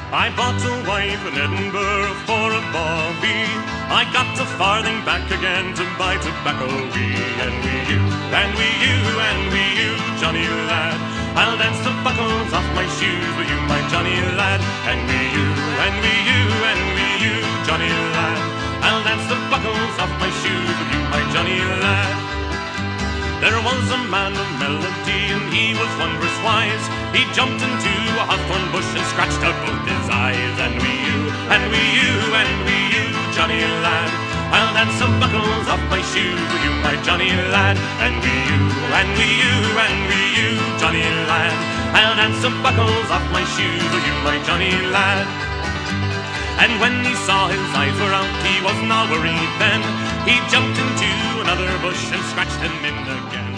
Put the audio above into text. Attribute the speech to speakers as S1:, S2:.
S1: I bought a wife in Edinburgh for a bawbee. I got a farthing back again to buy tobacco wee. And we you, and we you, and we you, Johnny lad, I'll dance the buckles off my shoes with you, my Johnny lad. And we you, and we you, and we you, Johnny lad, I'll dance the buckles off my shoes with you, my Johnny lad. There was a man of melody and he was wondrous wise. He jumped into a hawthorn bush and scratched out both his eyes. And we you, and we you, and we you, Johnny lad, I'll dance the buckles off my shoes with you, my Johnny lad. And we you, and we you, and we you, Johnny lad, I'll dance the buckles off my shoes with you, my Johnny lad. And when he saw his eyes were out, he was not worried then. He jumped into another bush and scratched him in again.